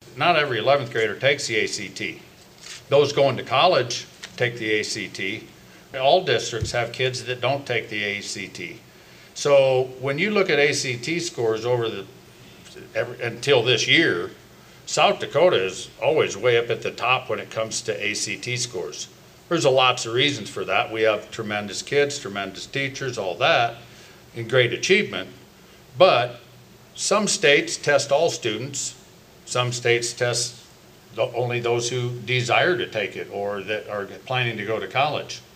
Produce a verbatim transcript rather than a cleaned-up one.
not every eleventh grader takes the A C T. Those going to college take the A C T. All districts have kids that don't take the A C T. So when you look at A C T scores over the, every, until this year, South Dakota is always way up at the top when it comes to A C T scores. There's a lots of reasons for that. We have tremendous kids, tremendous teachers, all that, and great achievement. But some states test all students. Some states test only those who desire to take it or that are planning to go to college.